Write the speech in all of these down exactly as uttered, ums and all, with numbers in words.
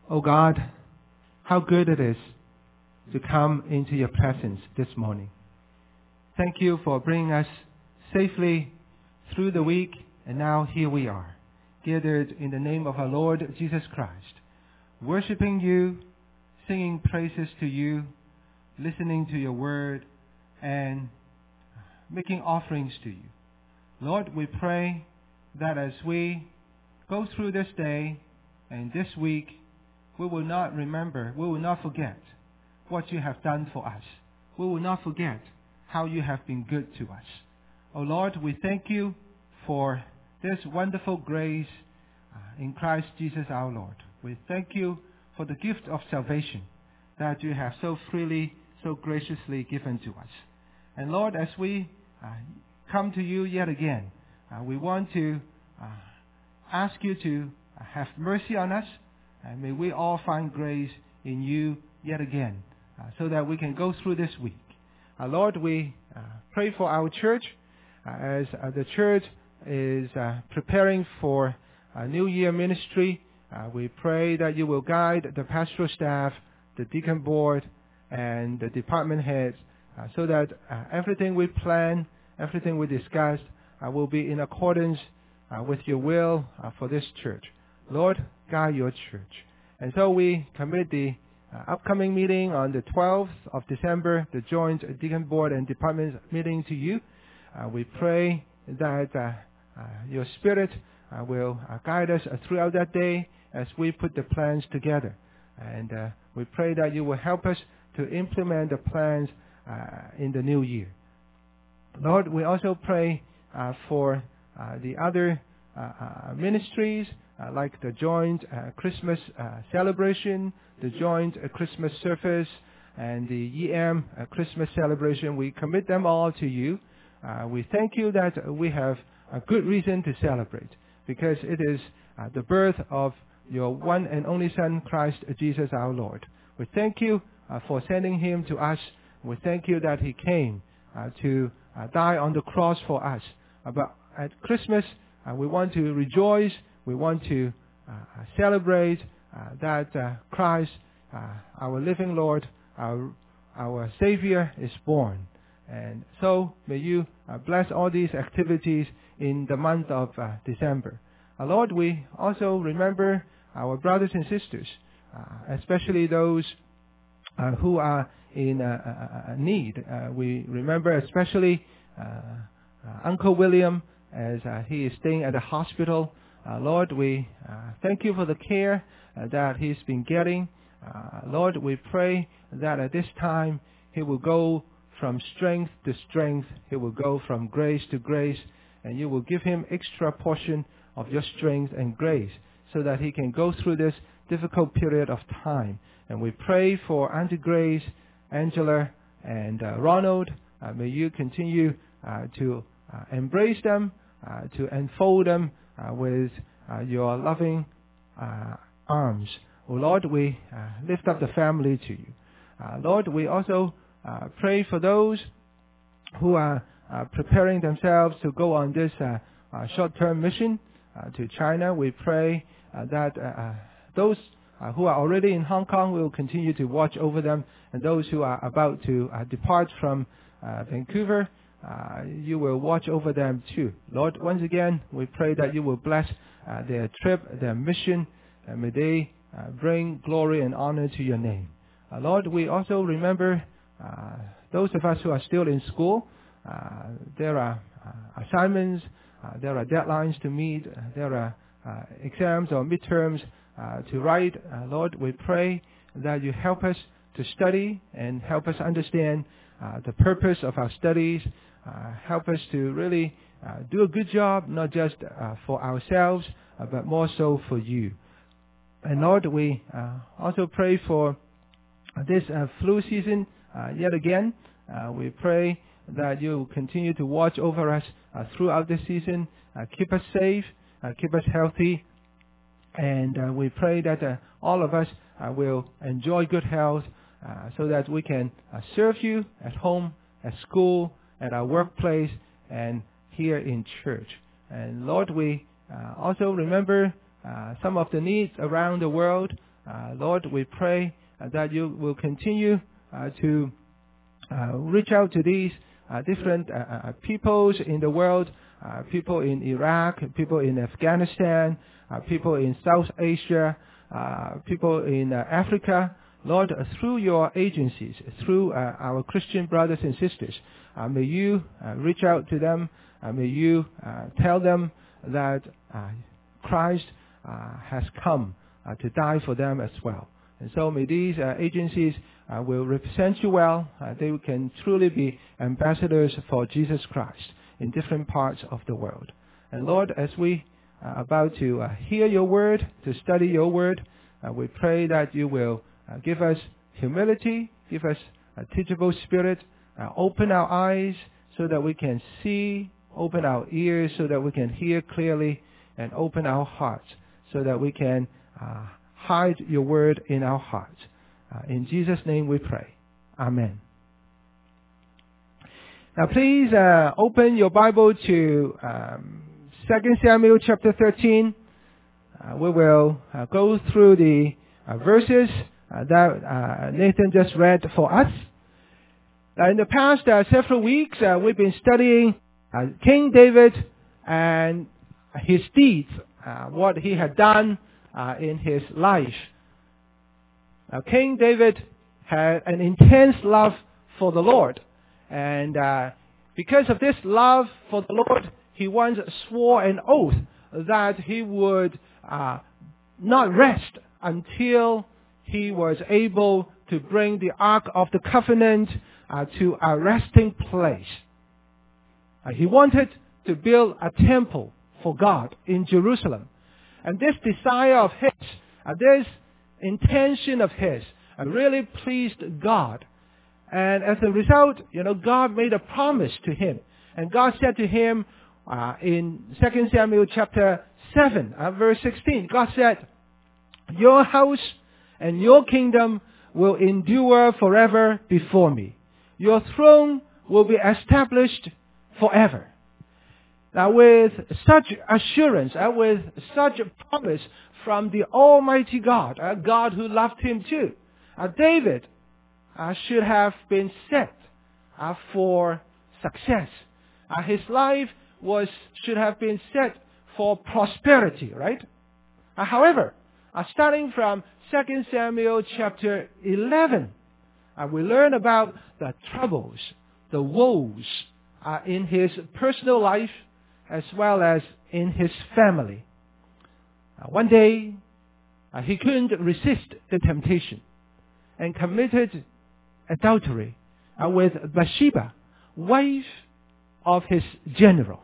Oh God, how good it is to come into your presence this morning. Thank you for bringing us safely through the week, and now here we are, gathered in the name of our Lord Jesus Christ, worshiping you, singing praises to you, listening to your word, and making offerings to you. Lord, we pray that as we go through this day and this week, we will not remember, we will not forget what you have done for us. We will not forget how you have been good to us. Oh Lord, we thank you for this wonderful grace uh, in Christ Jesus our Lord. We thank you for the gift of salvation that you have so freely, so graciously given to us. And Lord, as we uh, come to you yet again, uh, we want to uh, ask you to uh, have mercy on us, and may we all find grace in you yet again, uh, so that we can go through this week. Uh, Lord, we uh, pray for our church uh, as uh, the church is uh, preparing for a New Year ministry. Uh, we pray that you will guide the pastoral staff, the deacon board, and the department heads, uh, so that uh, everything we plan, everything we discuss, uh, will be in accordance uh, with your will uh, for this church. Lord, guide your church. And so we commit the uh, upcoming meeting on the twelfth of December, the joint deacon board and department meeting to you. Uh, we pray that uh, uh, your spirit uh, will uh, guide us uh, throughout that day as we put the plans together. And uh, we pray that you will help us to implement the plans uh, in the new year. Lord, we also pray uh, for uh, the other uh, uh, ministries, uh, like the joint uh, Christmas uh, celebration, the joint uh, Christmas service, and the E M uh, Christmas celebration. We commit them all to you. Uh, we thank you that we have a good reason to celebrate, because it is uh, the birth of your one and only Son, Christ Jesus our Lord. We thank you uh, for sending him to us. We thank you that he came uh, to uh, die on the cross for us. Uh, but at Christmas, uh, we want to rejoice. We want to uh, celebrate uh, that uh, Christ, uh, our living Lord, our, our Savior, is born. And so may you uh, bless all these activities in the month of uh, December. Uh, Lord, we also remember our brothers and sisters, uh, especially those uh, who are in uh, uh, need. Uh, we remember especially uh, uh, Uncle William as uh, he is staying at the hospital. Uh, Lord, we uh, thank you for the care uh, that he's been getting. Uh, Lord, we pray that at this time he will go from strength to strength. He will go from grace to grace, and you will give him extra portion of your strength and grace so that he can go through this difficult period of time. And we pray for Auntie Grace, Angela, and uh, Ronald. Uh, may you continue uh, to uh, embrace them, uh, to enfold them uh, with uh, your loving uh, arms. Oh Lord, we uh, lift up the family to you. Uh, Lord, we also uh, pray for those who are uh, preparing themselves to go on this uh, uh, short-term mission uh, to China. We pray uh, that uh, those uh, who are already in Hong Kong will continue to watch over them, and those who are about to uh, depart from uh, Vancouver, uh, you will watch over them too. Lord, once again, we pray that you will bless uh, their trip, their mission, and may they uh, bring glory and honor to your name. Uh, Lord, we also remember uh, those of us who are still in school. Uh, there are uh, assignments, uh, there are deadlines to meet, uh, there are uh, exams or midterms uh, to write. Uh, Lord, we pray that you help us to study and help us understand uh, the purpose of our studies. Uh, help us to really uh, do a good job, not just uh, for ourselves, uh, but more so for you. And Lord, we uh, also pray for this uh, flu season uh, yet again. Uh, we pray that you will continue to watch over us uh, throughout the season, uh, keep us safe, uh, keep us healthy, and uh, we pray that uh, all of us uh, will enjoy good health uh, so that we can uh, serve you at home, at school, at our workplace, and here in church. And Lord, we uh, also remember uh, some of the needs around the world. Uh, Lord, we pray uh, that you will continue uh, to uh, reach out to these uh, different uh, uh, peoples in the world, uh, people in Iraq, people in Afghanistan, uh, people in South Asia, uh, people in uh, Africa. Lord, uh, through your agencies, through uh, our Christian brothers and sisters, uh, may you uh, reach out to them. Uh, may you uh, tell them that uh, Christ uh, has come uh, to die for them as well. And so may these uh, agencies uh, will represent you well. Uh, they can truly be ambassadors for Jesus Christ in different parts of the world. And Lord, as we are about to uh, hear your word, to study your word, uh, we pray that you will uh, give us humility, give us a teachable spirit, uh, open our eyes so that we can see, open our ears so that we can hear clearly, and open our hearts so that we can uh, hide your word in our hearts. Uh, in Jesus' name we pray. Amen. Now please uh, open your Bible to um, Second Samuel chapter thirteen. Uh, we will uh, go through the uh, verses uh, that uh, Nathan just read for us. Uh, in the past uh, several weeks, uh, we've been studying uh, King David and his deeds, uh, what he had done uh, in his life. Now, King David had an intense love for the Lord. And uh, because of this love for the Lord, he once swore an oath that he would uh, not rest until he was able to bring the Ark of the Covenant uh, to a resting place. Uh, he wanted to build a temple for God in Jerusalem. And this desire of his, uh, this intention of his, uh, really pleased God. And as a result, you know, God made a promise to him. And God said to him uh, in Second Samuel chapter seven, uh, verse sixteen, God said, "Your house and your kingdom will endure forever before me. Your throne will be established forever." Now with such assurance, uh, with such a promise from the Almighty God, a God who loved him too, uh, David Uh, should have been set uh, for success. Uh, his life was should have been set for prosperity, right? Uh, however, uh, starting from Second Samuel chapter eleven, uh, we learn about the troubles, the woes uh, in his personal life as well as in his family. Uh, one day, uh, he couldn't resist the temptation and committed adultery uh, with Bathsheba, wife of his general.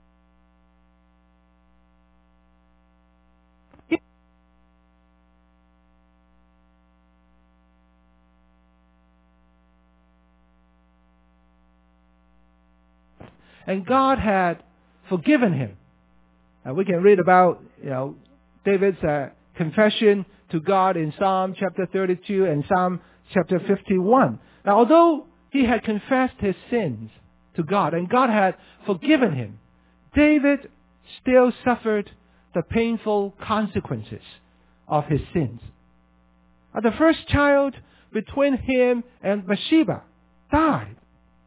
And God had forgiven him. Uh, we can read about, you know, David's uh, confession to God in Psalm chapter thirty-two and Psalm chapter fifty-one. Now, although he had confessed his sins to God and God had forgiven him, David still suffered the painful consequences of his sins. Uh, the first child between him and Bathsheba died.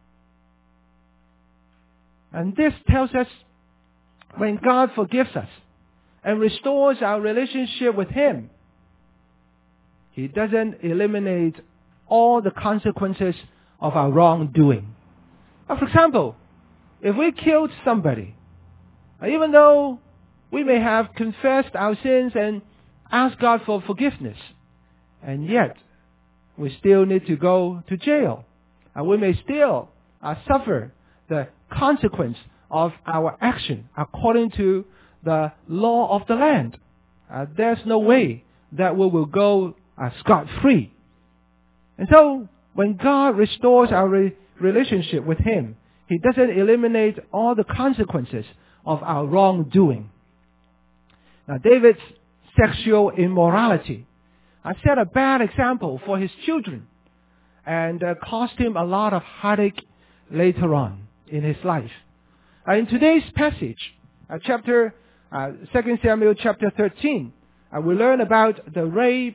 And this tells us when God forgives us and restores our relationship with him, he doesn't eliminate all the consequences of our wrongdoing. For example, if we killed somebody, even though we may have confessed our sins and asked God for forgiveness, and yet we still need to go to jail. And we may still uh, suffer the consequence of our action according to the law of the land. Uh, there's no way that we will go uh, scot-free. And so, when God restores our re- relationship with him, he doesn't eliminate all the consequences of our wrongdoing. Now, David's sexual immorality uh, set a bad example for his children and uh, cost him a lot of heartache later on in his life. Uh, in today's passage, uh, chapter uh, Second Samuel chapter thirteen, uh, we learn about the rape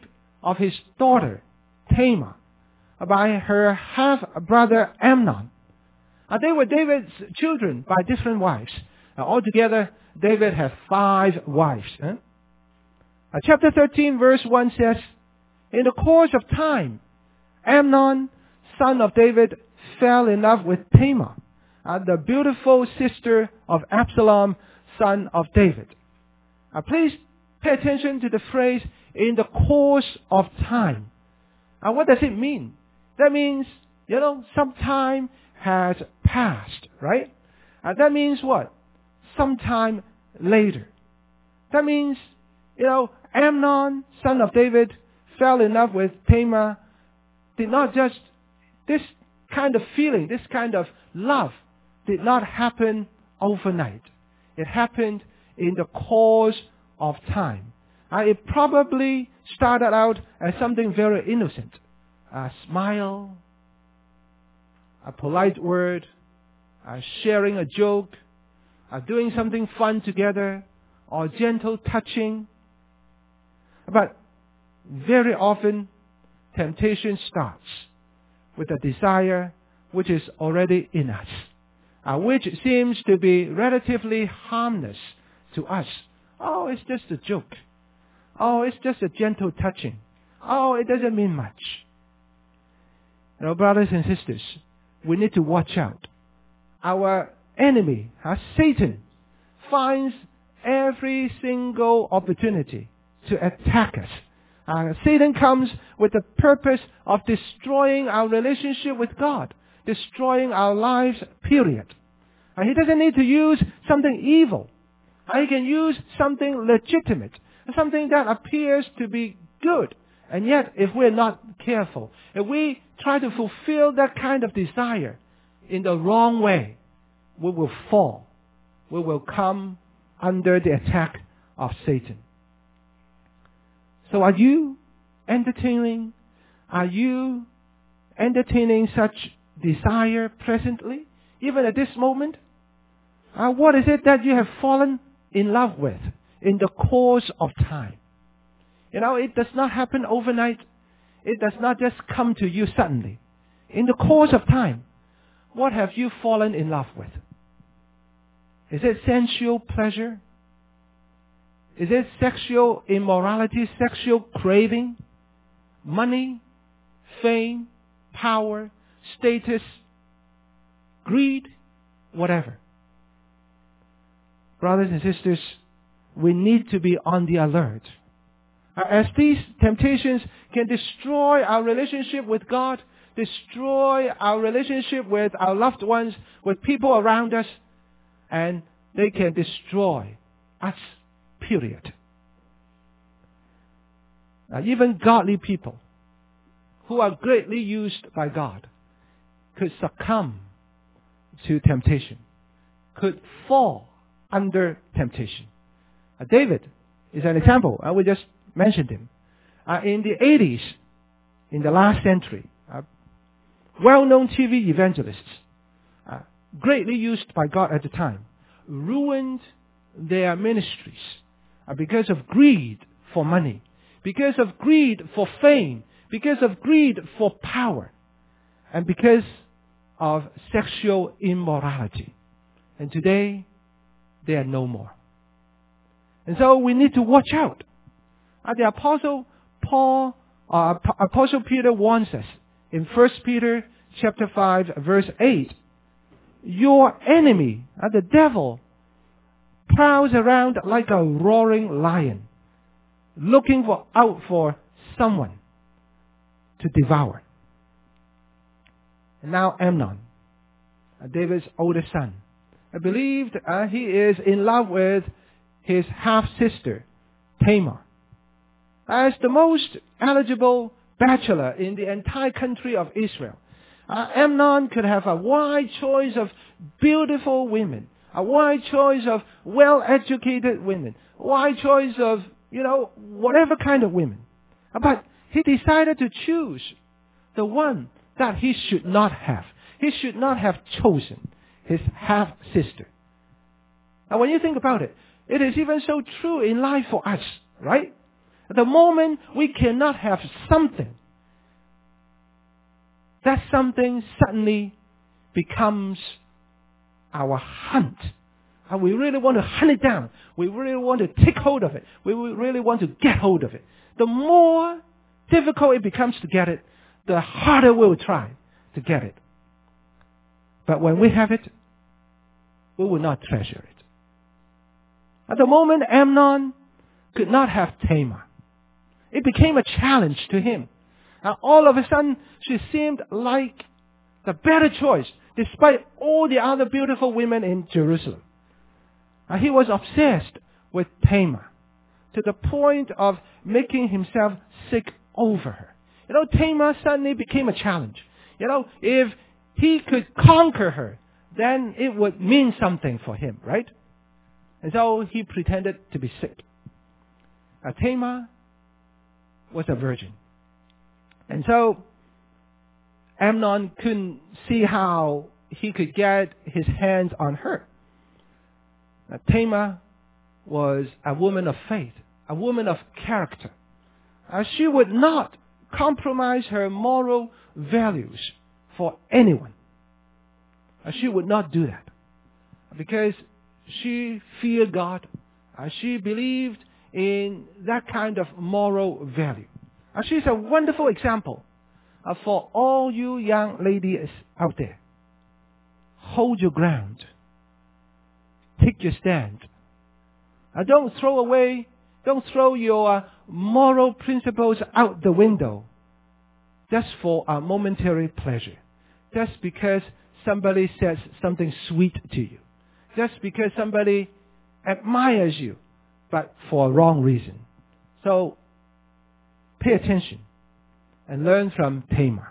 of his daughter, Tamar, by her half-brother Amnon. Uh, they were David's children by different wives. Uh, altogether, David had five wives. Huh? Uh, chapter thirteen, verse one says, in the course of time, Amnon, son of David, fell in love with Tamar, uh, the beautiful sister of Absalom, son of David. Uh, please pay attention to the phrase, in the course of time. Uh, what does it mean? That means, you know, some time has passed, right? Uh, that means what? Sometime later. That means, you know, Amnon, son of David, fell in love with Tamar, did not just, this kind of feeling, this kind of love did not happen overnight. It happened in the course of time. Uh, it probably started out as something very innocent. A smile, a polite word, uh, sharing a joke, uh, doing something fun together, or gentle touching. But very often, temptation starts with a desire which is already in us, uh, which seems to be relatively harmless to us. Oh, it's just a joke. Oh, it's just a gentle touching. Oh, it doesn't mean much. You know, brothers and sisters, we need to watch out. Our enemy, uh, Satan, finds every single opportunity to attack us. Uh, Satan comes with the purpose of destroying our relationship with God, destroying our lives, period. Uh, he doesn't need to use something evil. Uh, he can use something legitimate, something that appears to be good. And yet, if we're not careful, if we try to fulfill that kind of desire in the wrong way, we will fall. We will come under the attack of Satan. So are you entertaining, are you entertaining such desire presently, even at this moment? Uh, what is it that you have fallen in love with in the course of time? You know, it does not happen overnight. It does not just come to you suddenly. In the course of time, what have you fallen in love with? Is it sensual pleasure? Is it sexual immorality, sexual craving, money, fame, power, status, greed, whatever? Brothers and sisters, we need to be on the alert. As these temptations can destroy our relationship with God, destroy our relationship with our loved ones, with people around us, and they can destroy us, period. Now, even godly people who are greatly used by God could succumb to temptation, could fall under temptation. Uh, David is an example. Uh, we just mentioned him. Uh, in the eighties, in the last century, uh, well-known T V evangelists, uh, greatly used by God at the time, ruined their ministries uh, because of greed for money, because of greed for fame, because of greed for power, and because of sexual immorality. And today, they are no more. And so we need to watch out. Uh, the Apostle Paul, uh, Apostle Peter warns us in First Peter chapter five, verse eight. Your enemy, uh, the devil, prowls around like a roaring lion, looking for, out for someone to devour. And now Amnon, uh, David's oldest son, I believed uh, he is in love with his half-sister, Tamar. As the most eligible bachelor in the entire country of Israel, uh, Amnon could have a wide choice of beautiful women, a wide choice of well-educated women, a wide choice of, you know, whatever kind of women. But he decided to choose the one that he should not have. He should not have chosen his half-sister. Now, when you think about it, it is even so true in life for us, right? At the moment we cannot have something, that something suddenly becomes our hunt. And we really want to hunt it down. We really want to take hold of it. We really want to get hold of it. The more difficult it becomes to get it, the harder we'll try to get it. But when we have it, we will not treasure it. At the moment, Amnon could not have Tamar. It became a challenge to him. And all of a sudden, she seemed like the better choice, despite all the other beautiful women in Jerusalem. And he was obsessed with Tamar, to the point of making himself sick over her. You know, Tamar suddenly became a challenge. You know, if he could conquer her, then it would mean something for him, right? And so he pretended to be sick. Now, Tamar was a virgin. And so Amnon couldn't see how he could get his hands on her. Now, Tamar was a woman of faith, a woman of character. Uh, she would not compromise her moral values for anyone. Uh, she would not do that because she feared God. Uh, she believed in that kind of moral value. Uh, she's a wonderful example uh, for all you young ladies out there. Hold your ground. Take your stand. Uh, don't throw away, don't throw your uh, moral principles out the window just for a momentary pleasure. Just because somebody says something sweet to you. Just because somebody admires you, but for a wrong reason. So, pay attention and learn from Tamar.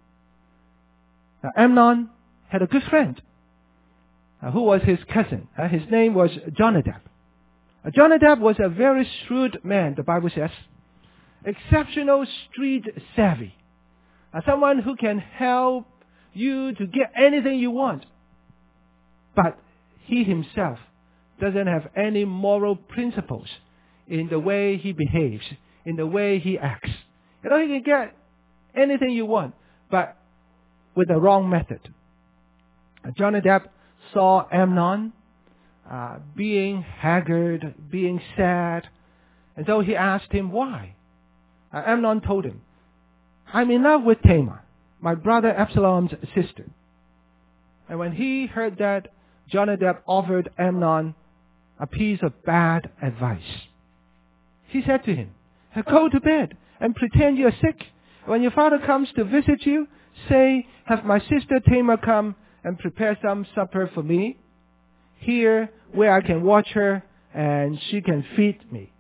Now, Amnon had a good friend uh, who was his cousin. Uh, his name was Jonadab. Uh, Jonadab was a very shrewd man, the Bible says. Exceptional street savvy. Uh, someone who can help you to get anything you want. But he himself doesn't have any moral principles in the way he behaves, in the way he acts. You know, he can get anything you want, but with the wrong method. Uh, Jonadab saw Amnon uh, being haggard, being sad, and so he asked him why. Uh, Amnon told him, I'm in love with Tamar, my brother Absalom's sister. And when he heard that, Jonadab offered Amnon a piece of bad advice. He said to him, go to bed and pretend you're sick. When your father comes to visit you, say, have my sister Tamar come and prepare some supper for me, here where I can watch her and she can feed me.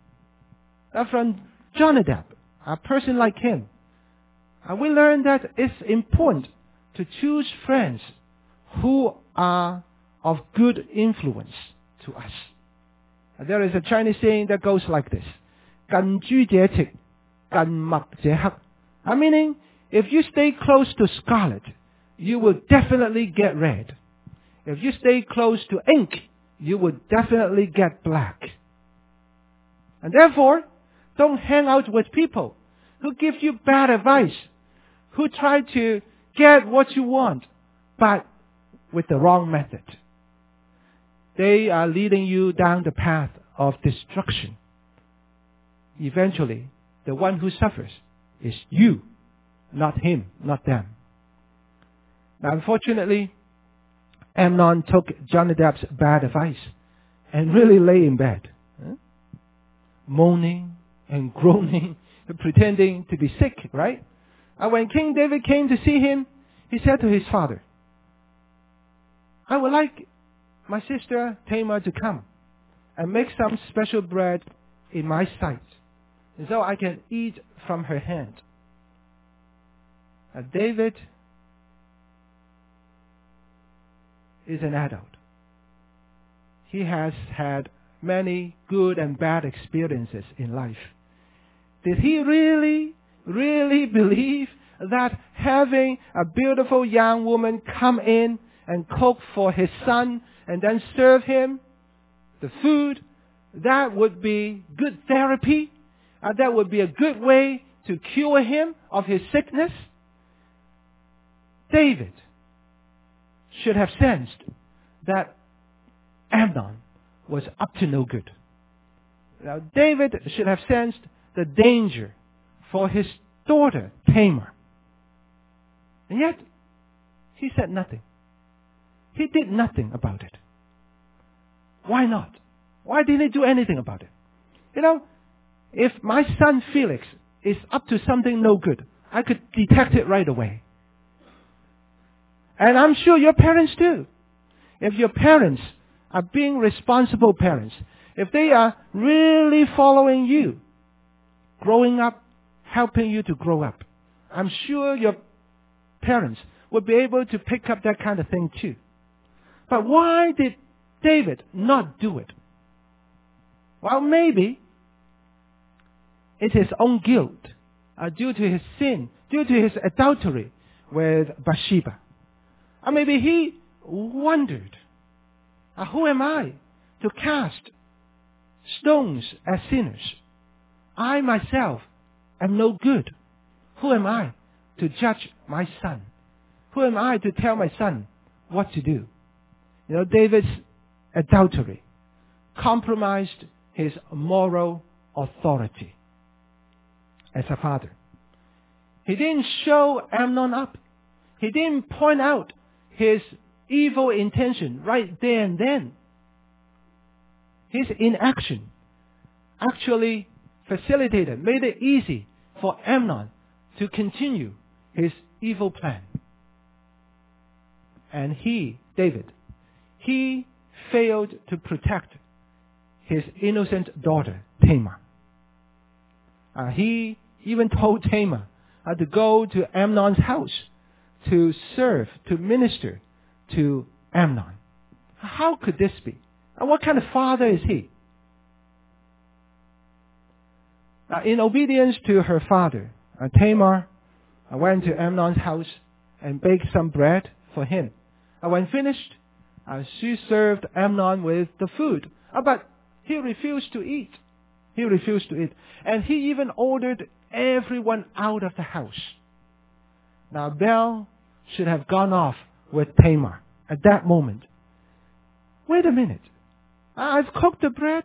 Now from Jonadab, a person like him, and we learn that it's important to choose friends who are of good influence to us. And there is a Chinese saying that goes like this, 近朱者赤，近墨者黑. I meaning, if you stay close to scarlet, you will definitely get red. If you stay close to ink, you will definitely get black. And therefore, don't hang out with people who give you bad advice, who try to get what you want, but with the wrong method. They are leading you down the path of destruction. Eventually, the one who suffers is you, not him, not them. Now, unfortunately, Amnon took Jonadab's bad advice and really lay in bed, huh? moaning and groaning, pretending to be sick, right? And when King David came to see him, he said to his father, I would like my sister Tamar to come and make some special bread in my sight, and so I can eat from her hand. And David is an adult. He has had many good and bad experiences in life. Did he really, really believe that having a beautiful young woman come in and cook for his son and then serve him the food, that would be good therapy? uh, that would be a good way to cure him of his sickness, David should have sensed that Amnon was up to no good. Now, David should have sensed the danger for his daughter, Tamar. And yet, he said nothing. He did nothing about it. Why not? Why didn't he do anything about it? You know, if my son Felix is up to something no good, I could detect it right away. And I'm sure your parents too. If your parents are being responsible parents, if they are really following you, growing up, helping you to grow up, I'm sure your parents would be able to pick up that kind of thing too. But why did David not do it? Well, maybe it's his own guilt uh, due to his sin, due to his adultery with Bathsheba. Or maybe he wondered, uh, who am I to cast stones at sinners? I myself am no good. Who am I to judge my son? Who am I to tell my son what to do? You know, David's adultery compromised his moral authority as a father. He didn't show Amnon up. He didn't point out his evil intention right there and then. His inaction actually facilitated, made it easy for Amnon to continue his evil plan. And he, David, he failed to protect his innocent daughter, Tamar. Uh, he even told Tamar uh, to go to Amnon's house to serve, to minister to Amnon. How could this be? And what kind of father is he? Uh, in obedience to her father, uh, Tamar uh, went to Amnon's house and baked some bread for him. Uh, when finished, uh, she served Amnon with the food. Uh, but he refused to eat. He refused to eat. And he even ordered everyone out of the house. Now, Bel should have gone off with Tamar at that moment. Wait a minute. I've cooked the bread,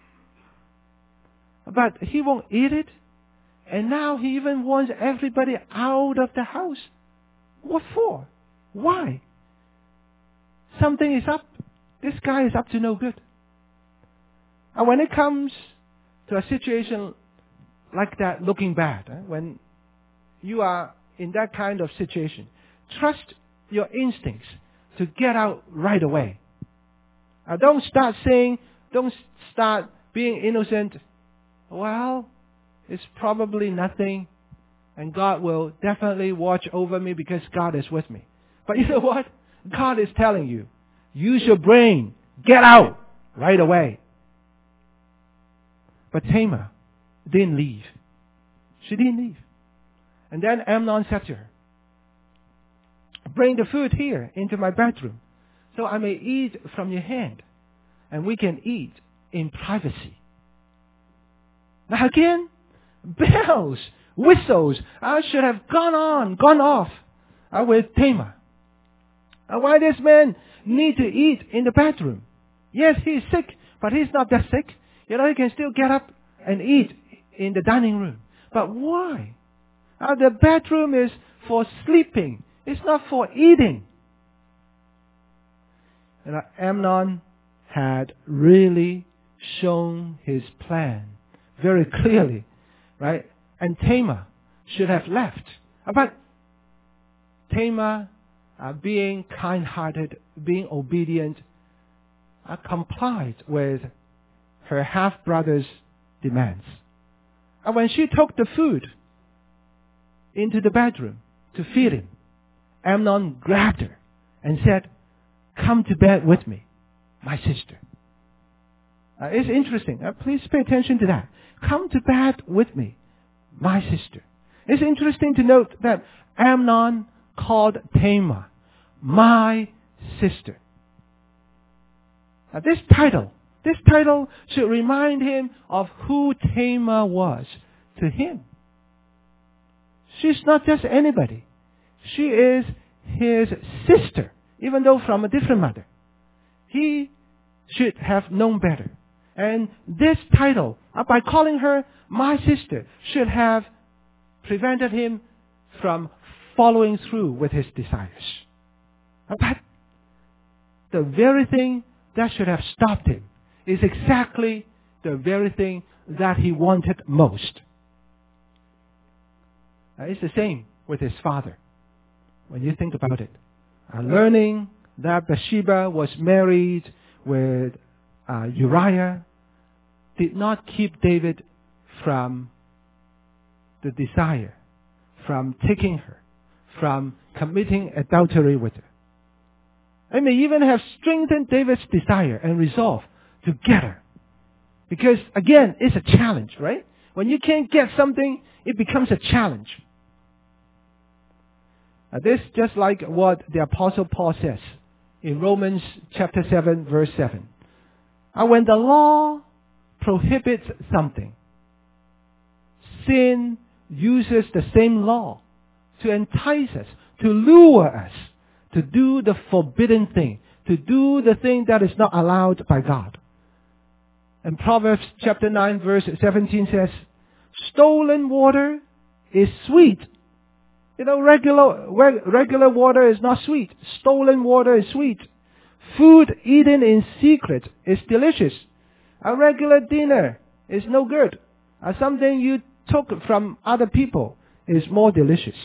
but he won't eat it. And now he even wants everybody out of the house. What for? Why? Something is up. This guy is up to no good. And when it comes to a situation like that looking bad, eh, when you are in that kind of situation, trust your instincts to get out right away. Uh, don't start saying, don't start being innocent. Well, it's probably nothing, and God will definitely watch over me because God is with me. But you know what? God is telling you, use your brain, get out right away. But Tamar didn't leave. She didn't leave. And then Amnon said to her, bring the food here into my bedroom so I may eat from your hand and we can eat in privacy. Now again, bells, whistles uh, should have gone on, gone off uh, with Tamar. Uh, why does man need to eat in the bedroom? Yes, he is sick, but he's not that sick. You know, he can still get up and eat in the dining room. But why? Uh, the bedroom is for sleeping. It's not for eating. And Amnon had really shown his plan very clearly, right? And Tamar should have left. But Tamar, uh, being kind-hearted, being obedient, uh, complied with her half-brother's demands. And when she took the food into the bedroom to feed him, Amnon grabbed her and said, come to bed with me, my sister. Uh, it's interesting. Uh, please pay attention to that. Come to bed with me, my sister. It's interesting to note that Amnon called Tamar my sister. Now, this title This title should remind him of who Tamar was to him. She's not just anybody. She is his sister, even though from a different mother. He should have known better. And this title, by calling her my sister, should have prevented him from following through with his desires. But the very thing that should have stopped him is exactly the very thing that he wanted most. Uh, it's the same with his father. When you think about it, uh, learning that Bathsheba was married with uh, Uriah did not keep David from the desire, from taking her, from committing adultery with her. It may even have strengthened David's desire and resolve to get her. Because, again, it's a challenge, right? When you can't get something, it becomes a challenge. Uh, this just like what the Apostle Paul says in Romans chapter seven, verse seven. Uh, when the law prohibits something, sin uses the same law to entice us, to lure us, to do the forbidden thing, to do the thing that is not allowed by God. And Proverbs chapter nine, verse seventeen says, stolen water is sweet. You know, regular, regular water is not sweet. Stolen water is sweet. Food eaten in secret is delicious. A regular dinner is no good. Uh, something you took from other people is more delicious.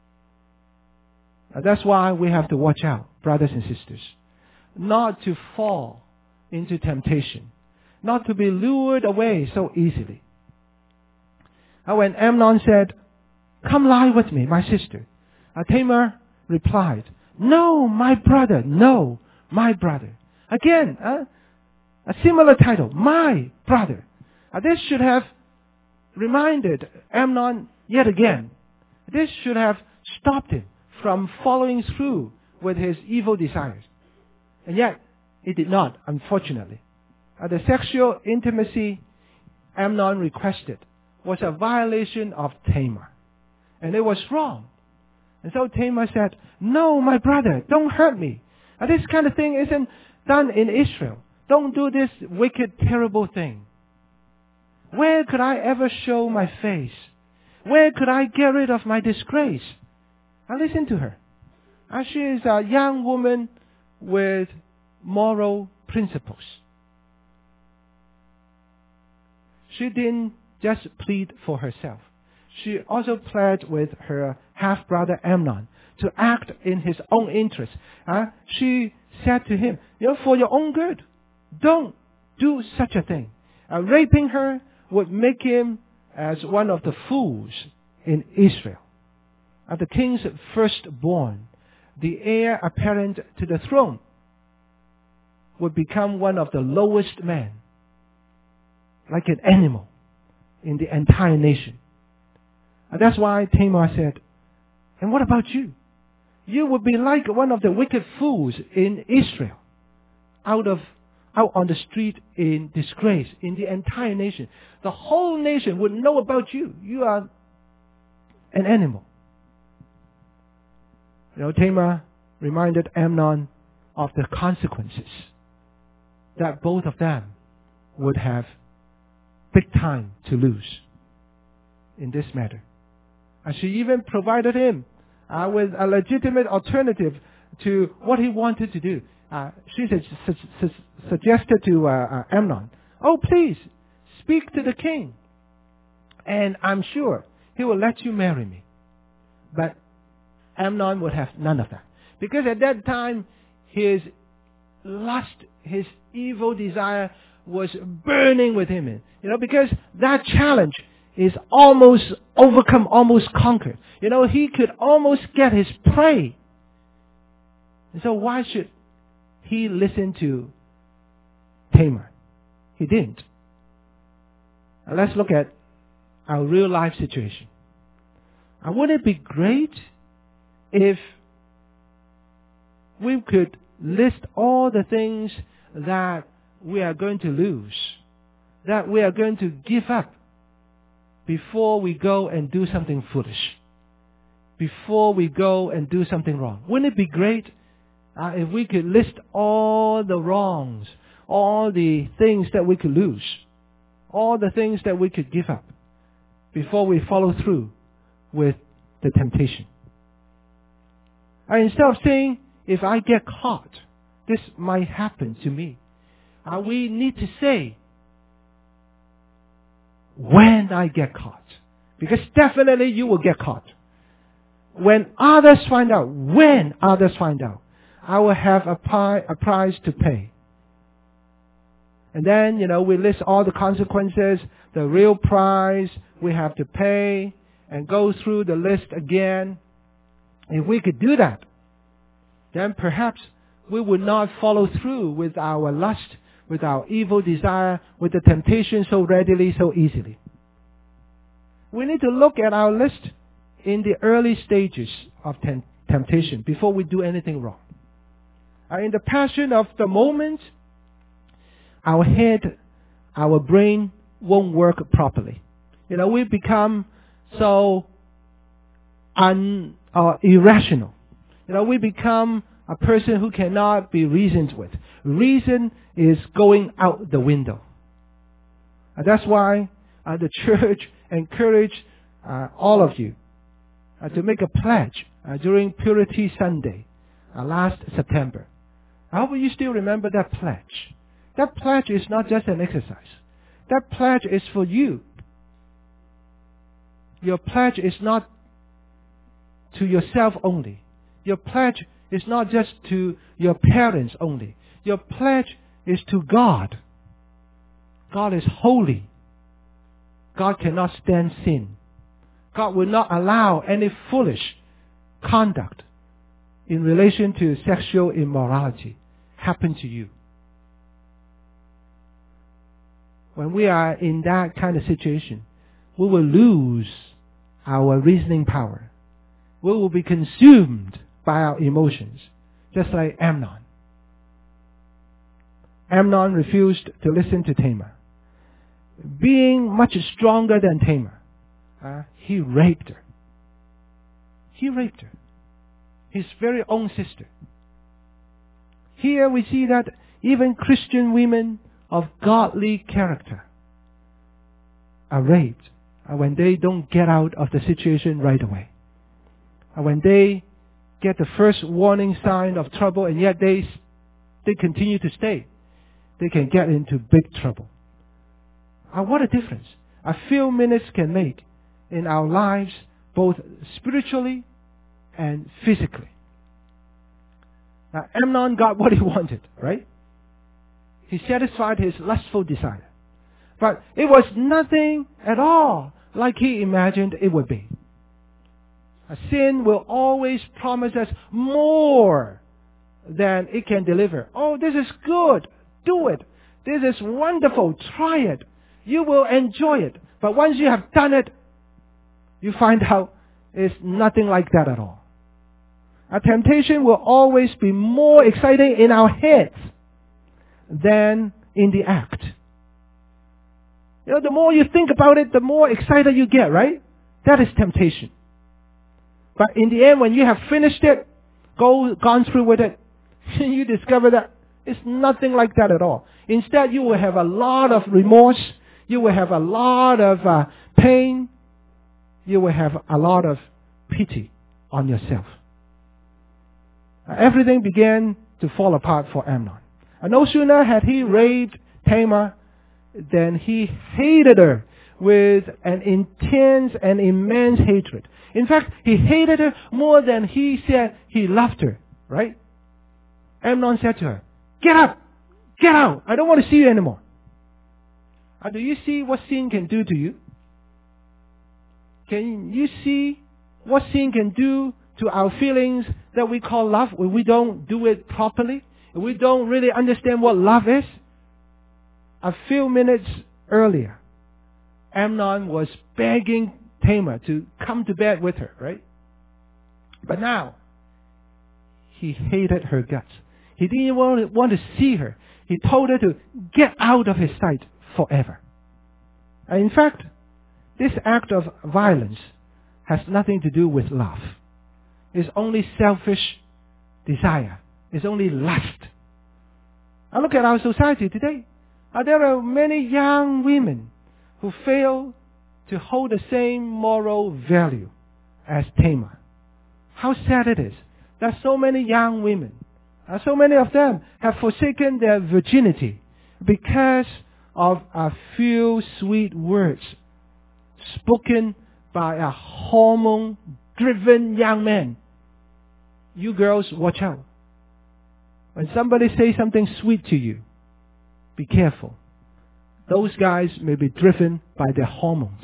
Uh, that's why we have to watch out, brothers and sisters, not to fall into temptation, not to be lured away so easily. Uh, when Amnon said, come lie with me, my sister, uh, Tamar replied, no, my brother, no, my brother. Again, uh, a similar title, my brother. Uh, this should have reminded Amnon yet again. This should have stopped him from following through with his evil desires. And yet, it did not, unfortunately. Uh, the sexual intimacy Amnon requested was a violation of Tamar. And it was wrong. And so Tamar said, no, my brother, don't hurt me. Uh, this kind of thing isn't done in Israel. Don't do this wicked, terrible thing. Where could I ever show my face? Where could I get rid of my disgrace? Now listen to her. Uh, she is a young woman with moral principles. She didn't just plead for herself. She also pled with her half-brother Amnon to act in his own interest. Uh, she said to him, you know, for your own good, don't do such a thing. Uh, raping her would make him as one of the fools in Israel. Uh, the king's firstborn, the heir apparent to the throne, would become one of the lowest men, like an animal in the entire nation. And that's why Tamar said, and what about you? You would be like one of the wicked fools in Israel, out of out on the street in disgrace, in the entire nation. The whole nation would know about you. You are an animal. You know, Tamar reminded Amnon of the consequences that both of them would have big time to lose in this matter. And she even provided him uh, with a legitimate alternative to what he wanted to do. Uh, she said, su- su- suggested to uh, uh, Amnon, oh, please, speak to the king, and I'm sure he will let you marry me. But Amnon would have none of that. Because at that time, his lust, his evil desire was burning within him. You know, because that challenge is almost overcome, almost conquered. You know, he could almost get his prey. And so why should he listen to Tamar? He didn't. Now let's look at our real life situation. And wouldn't it be great if we could list all the things that we are going to lose, that we are going to give up before we go and do something foolish, before we go and do something wrong. Wouldn't it be great uh, if we could list all the wrongs, all the things that we could lose, all the things that we could give up before we follow through with the temptation? And instead of saying, if I get caught, this might happen to me, uh, we need to say, when I get caught. Because definitely you will get caught. When others find out, when others find out, I will have a, pi- a price to pay. And then, you know, we list all the consequences, the real price we have to pay, and go through the list again. If we could do that, then perhaps we would not follow through with our lust, with our evil desire, with the temptation so readily, so easily. We need to look at our list in the early stages of tem- temptation before we do anything wrong. Uh, in the passion of the moment, our head, our brain won't work properly. You know, we become so un, uh, irrational. You know, we become a person who cannot be reasoned with. Reason is going out the window. And that's why uh, the church encouraged uh, all of you uh, to make a pledge uh, during Purity Sunday uh, last September. I hope you still remember that pledge. That pledge is not just an exercise. That pledge is for you. Your pledge is not to yourself only. Your pledge is not just to your parents only. Your pledge is to God. God is holy. God cannot stand sin. God will not allow any foolish conduct in relation to sexual immorality happen to you. When we are in that kind of situation, we will lose our reasoning power. We will be consumed by our emotions, just like Amnon. Amnon refused to listen to Tamar. Being much stronger than Tamar, uh, he raped her. He raped her. His very own sister. Here we see that even Christian women of godly character are raped uh, when they don't get out of the situation right away. Uh, when they get the first warning sign of trouble and yet they, they continue to stay, they can get into big trouble. Uh, what a difference a few minutes can make in our lives, both spiritually and physically. Now, Amnon got what he wanted, right? He satisfied his lustful desire. But it was nothing at all like he imagined it would be. A sin will always promise us more than it can deliver. Oh, this is good. Do it. This is wonderful. Try it. You will enjoy it. But once you have done it, you find out it's nothing like that at all. A temptation will always be more exciting in our heads than in the act. You know, the more you think about it, the more excited you get, right? That is temptation. But in the end, when you have finished it, go, gone through with it, you discover that it's nothing like that at all. Instead, you will have a lot of remorse. You will have a lot of uh, pain. You will have a lot of pity on yourself. Uh, everything began to fall apart for Amnon. And no sooner had he raped Tamar than he hated her with an intense and immense hatred. In fact, he hated her more than he said he loved her, right? Amnon said to her, "Get up! Get out! I don't want to see you anymore." Uh, do you see what sin can do to you? Can you see what sin can do to our feelings that we call love when we don't do it properly? If we don't really understand what love is? A few minutes earlier, Amnon was begging Tamar to come to bed with her, right? But now, he hated her guts. He didn't want to, want to see her. He he told her to get out of his sight forever. And in fact, this act of violence has nothing to do with love. It's only selfish desire. It's only lust. I look at our society today. Uh, there are many young women who fail to hold the same moral value as Tamar. How sad it is that so many young women, uh, so many of them have forsaken their virginity because of a few sweet words spoken by a hormone-driven young man. You girls, watch out. When somebody says something sweet to you, be careful. Those guys may be driven by their hormones.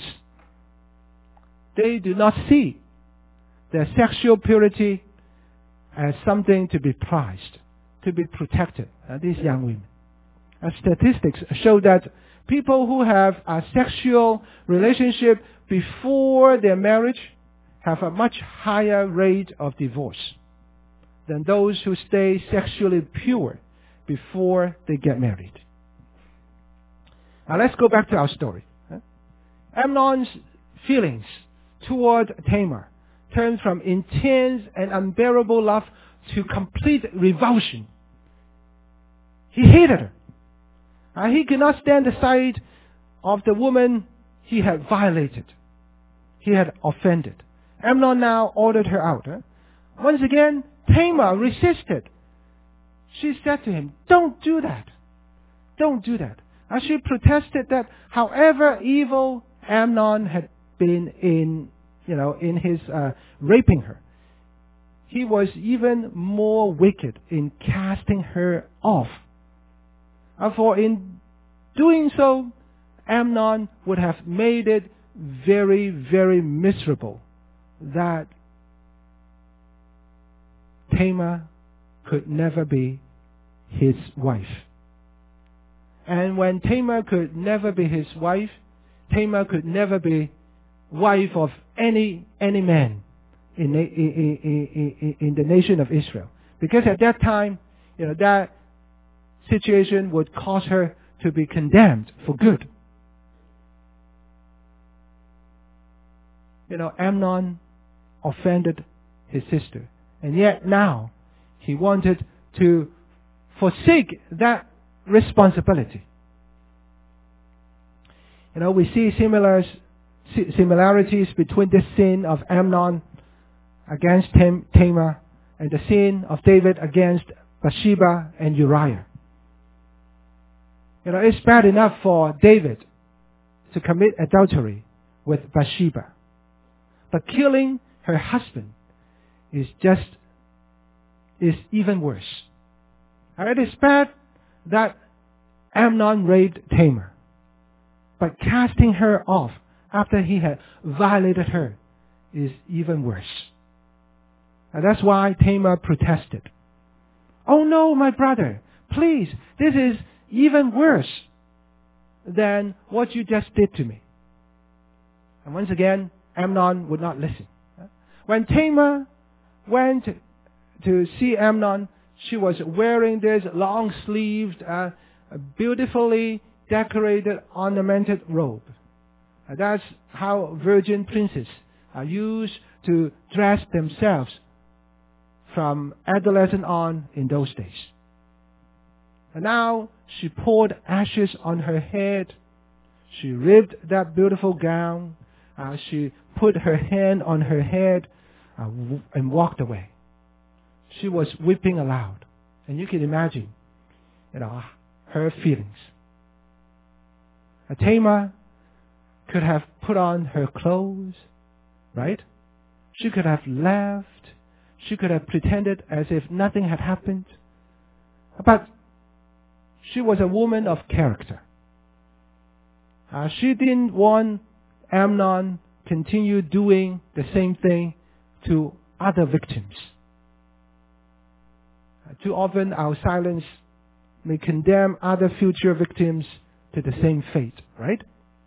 They do not see their sexual purity as something to be prized, to be protected, uh, these young women. Uh, statistics show that people who have a sexual relationship before their marriage have a much higher rate of divorce than those who stay sexually pure before they get married. Now let's go back to our story. Amnon's feelings toward Tamar turned from intense and unbearable love to complete revulsion. He hated her. Uh, he could not stand the sight of the woman he had violated. He had offended. Amnon now ordered her out. Huh? Once again, Tamar resisted. She said to him, "Don't do that. Don't do that." And she protested that however evil Amnon had been in, you know, in his uh, raping her, he was even more wicked in casting her off. And for in doing so, Amnon would have made it very, very miserable that Tamar could never be his wife. And when Tamar could never be his wife, Tamar could never be wife of any any man in, in, in, in, in the nation of Israel. Because at that time, you know, that situation would cause her to be condemned for good. You know, Amnon offended his sister. And yet now, he wanted to forsake that responsibility. You know, we see similar similarities between the sin of Amnon against Tamar and the sin of David against Bathsheba and Uriah. You know, it's bad enough for David to commit adultery with Bathsheba, but killing her husband is just, is even worse. And it is bad that Amnon raped Tamar, but casting her off after he had violated her is even worse. And that's why Tamar protested. "Oh no, my brother, please, this is even worse than what you just did to me." And once again, Amnon would not listen. When Tamar went to see Amnon, she was wearing this long-sleeved, uh, beautifully decorated, ornamented robe. Uh, that's how virgin princes are used to dress themselves from adolescent on in those days. And now she poured ashes on her head. She ripped that beautiful gown. Uh, she put her hand on her head uh, w- and walked away. She was weeping aloud. And you can imagine, you know, her feelings. Uh, Tamar could have put on her clothes, right? She could have laughed. She could have pretended as if nothing had happened. But she was a woman of character. Uh, she didn't want Amnon continue doing the same thing to other victims. Uh, too often our silence may condemn other future victims to the same fate, right?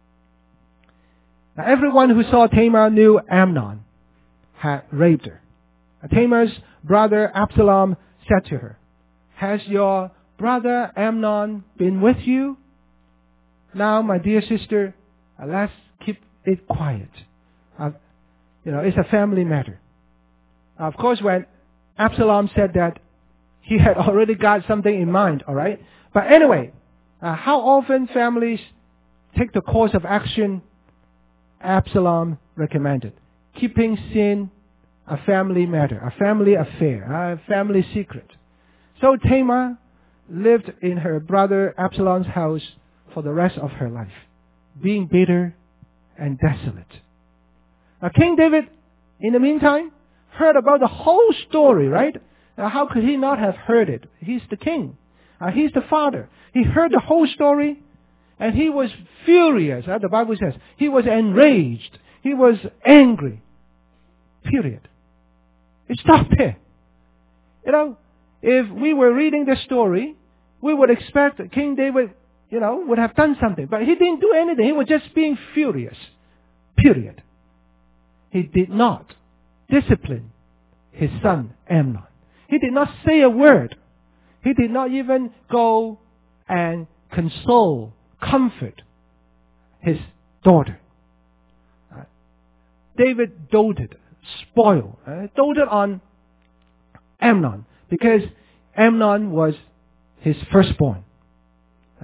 Now, everyone who saw Tamar knew Amnon had raped her. Tamar's brother Absalom said to her, "Has your brother Amnon been with you? Now, my dear sister, uh, let's keep it quiet. Uh, you know, it's a family matter. Uh, of course, when Absalom said that, he had already got something in mind, all right? But anyway, uh, how often families take the course of action Absalom recommended? Keeping sin a family matter, a family affair, a family secret. So Tamar lived in her brother Absalom's house for the rest of her life, being bitter and desolate. Now, King David, in the meantime, heard about the whole story, right? Now, how could he not have heard it? He's the king. Uh, he's the father. He heard the whole story, and he was furious. Uh, the Bible says he was enraged. He was angry. Period. It stopped there. You know, if we were reading the story, we would expect that King David, you know, would have done something. But he didn't do anything. He was just being furious. Period. He did not discipline his son Amnon. He did not say a word. He did not even go and console, comfort his daughter. Uh, David doted, spoiled, uh, doted on Amnon because Amnon was his firstborn. Uh,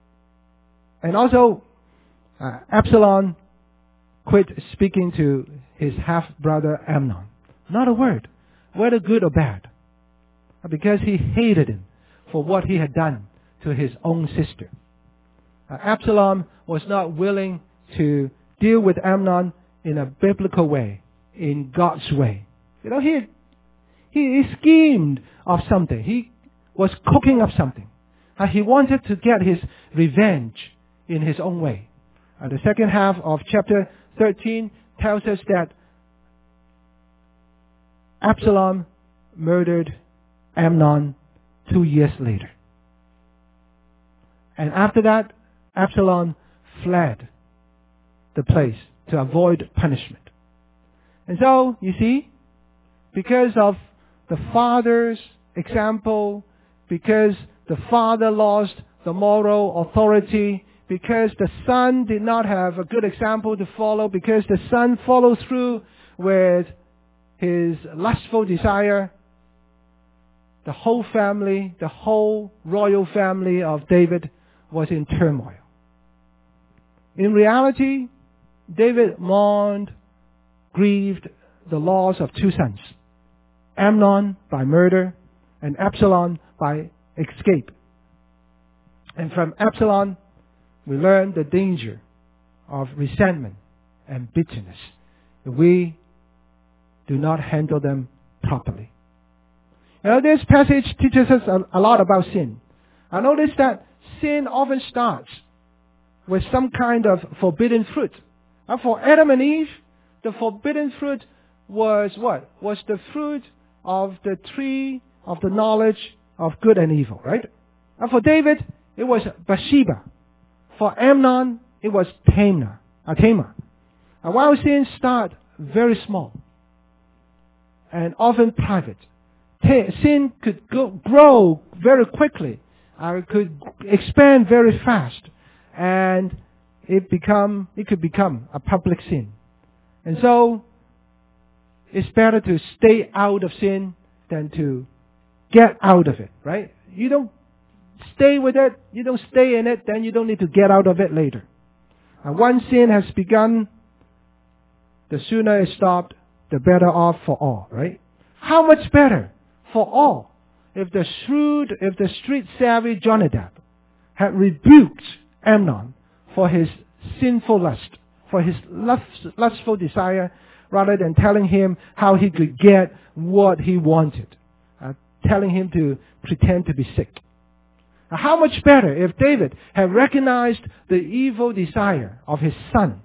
and also, uh, Absalom quit speaking to his half-brother Amnon. Not a word, whether good or bad. Because he hated him for what he had done to his own sister. Uh, Absalom was not willing to deal with Amnon in a biblical way, in God's way. You know, he, he, he schemed of something. He was cooking up something. Uh, he wanted to get his revenge in his own way. Uh, the second half of chapter thirteen tells us that Absalom murdered Amnon two years later. And after that, Absalom fled the place to avoid punishment. And so, you see, because of the father's example, because the father lost the moral authority, because the son did not have a good example to follow, because the son followed through with his lustful desire, the whole family, the whole royal family of David was in turmoil. In reality, David mourned, grieved the loss of two sons, Amnon by murder and Absalom by escape. And from Absalom, we learn the danger of resentment and bitterness if we do not handle them properly. You know, this passage teaches us a, a lot about sin. I notice that sin often starts with some kind of forbidden fruit. And for Adam and Eve, the forbidden fruit was what? Was the fruit of the tree of the knowledge of good and evil, right? And for David, it was Bathsheba. For Amnon, it was Tamar. Uh, Tamar. And while sins start very small and often private, sin could go, grow very quickly, or it could expand very fast, and it become it could become a public sin. And so, it's better to stay out of sin than to get out of it, right? You don't stay with it, you don't stay in it, then you don't need to get out of it later. And once sin has begun, the sooner it stopped, the better off for all, right? How much better for all if the shrewd, if the street-savvy Jonadab had rebuked Amnon for his sinful lust, for his lust, lustful desire, rather than telling him how he could get what he wanted, uh, telling him to pretend to be sick. Now, how much better if David had recognized the evil desire of his son,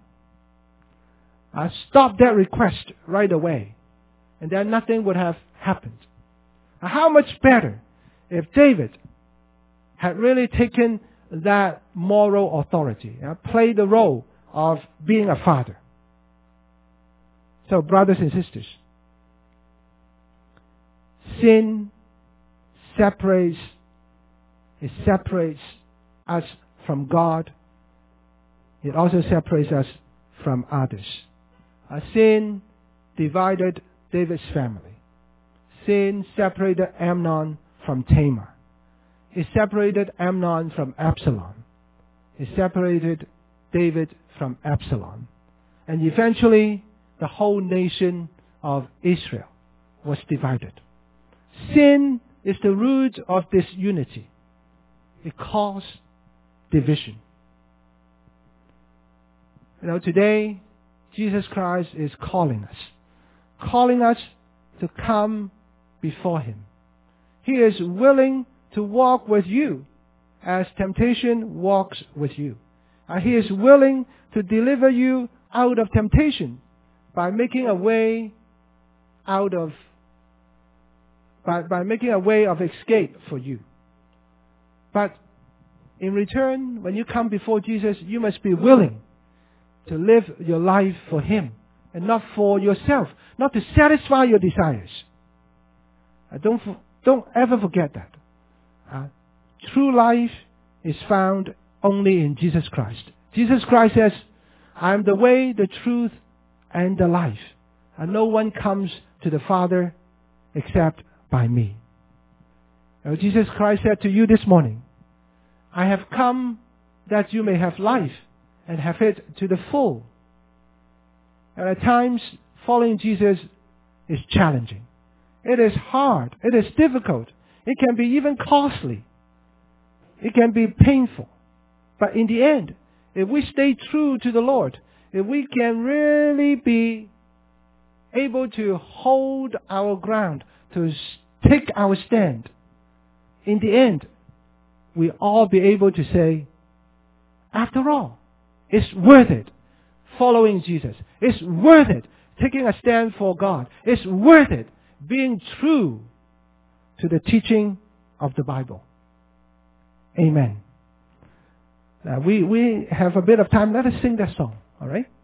uh, stopped that request right away, and then nothing would have happened. Now, how much better if David had really taken that moral authority, uh, played the role of being a father. So, brothers and sisters, sin separates It separates us from God. It also separates us from others. Uh, sin divided David's family. Sin separated Amnon from Tamar. It separated Amnon from Absalom. It separated David from Absalom. And eventually, the whole nation of Israel was divided. Sin is the root of disunity. It caused division. You know, today, Jesus Christ is calling us. Calling us to come before Him. He is willing to walk with you as temptation walks with you. And He is willing to deliver you out of temptation by making a way out of, by, by making a way of escape for you. But in return, when you come before Jesus, you must be willing to live your life for Him and not for yourself, not to satisfy your desires. Uh, don't, don't ever forget that. Uh, true life is found only in Jesus Christ. Jesus Christ says, I am the way, the truth, and the life. And no one comes to the Father except by me. Now, Jesus Christ said to you this morning, I have come that you may have life and have it to the full. And at times, following Jesus is challenging. It is hard. It is difficult. It can be even costly. It can be painful. But in the end, if we stay true to the Lord, if we can really be able to hold our ground, to take our stand, in the end, we all be able to say, after all, it's worth it following Jesus. It's worth it taking a stand for God. It's worth it being true to the teaching of the Bible. Amen. Now we, we have a bit of time. Let us sing that song, all right?